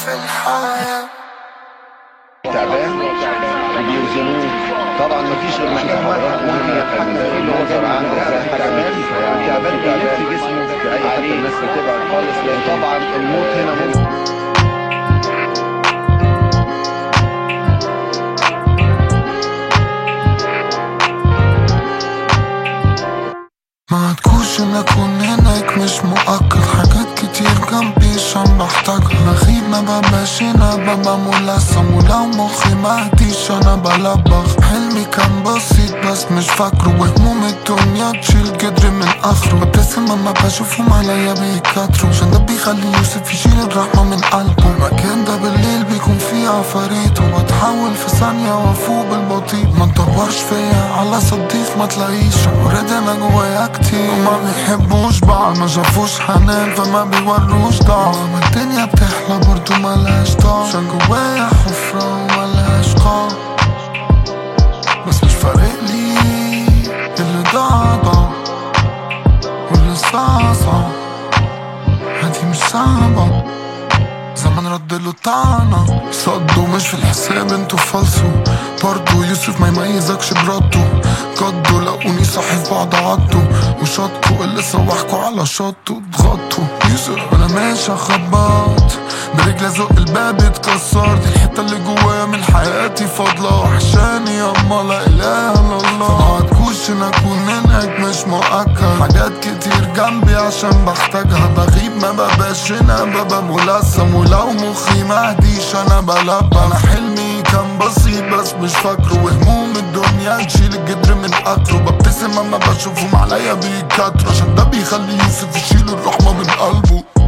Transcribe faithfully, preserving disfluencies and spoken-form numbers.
في الحياة. تعبان وبيوزنوه طبعا مفيش غير مكان واحد ممكن يتحكم فيه اللي هو زرع عنده حاجه تعبان تعبان بيلف جسمه في اي حته الناس بتبعد خالص، لان طبعا الموت هنا ممكن. ما تكونش ان اكون هناك مش مؤكد، حاجات كتير جنبي عشان بحتاجها. بغيب ما ببقاش هنا ببقى ملثم، ولو مخي مهديش انا بلبخ. حلمي كان بسيط بس مش فاكره، وهموم الدنيا تشيل جدر من اخره. ببتسم اما بشوفهم عليا بيكتروا، عشان ده بيخلي يوسف يشيل الرحمة من قلبه. المكان ده بالليل بيكون فيه عفاريت، وبتحول في ثانية وافوق بالبطيء. ما تدورش فيا على صديق ما تلاقيش، اوريدي انا جوايا كتير وما بيحبوش بعض، ما شافوش حنان فما بيوروش ضعف. ما الدنيا بتحلى برضو ملهاش طعم، عشان جوايا حفرة وملهاش قاع. بس مش فارق لي اللي ضاع ضاع، واللي صعب صعب. هدي مش صعبة، زمان ردله طعنة. صدوا مش في الحساب انتوا فالصوا، برضو يوسف ما يميزكش برده. قدوا لقوني صاحي في بعض عضوا، وشطوا اللي سوحكوا على شطوا اتغطوا. يوسف انا ماشي اخبط برجلي زق الباب اتكسر، دي الحتة اللي جوايا من حياتي فاضلة وحشاني ياما لا اله الا الله. فمعتكوش ان اكون هناك مش مؤكد، حاجات كتير جنبي عشان بحتاجها. بغيب ما ببقاش هنا ببقى ملثم، ولو مخي مهديش انا بلبى. انا حلمي كان بسيط بس مش فاكره، وهموم الدنيا تشيل الجدر من اكله. ببتسم اما بشوفهم عليا بيكتروا، عشان ده بيخلي يوسف يشيل الرحمة من قلبه.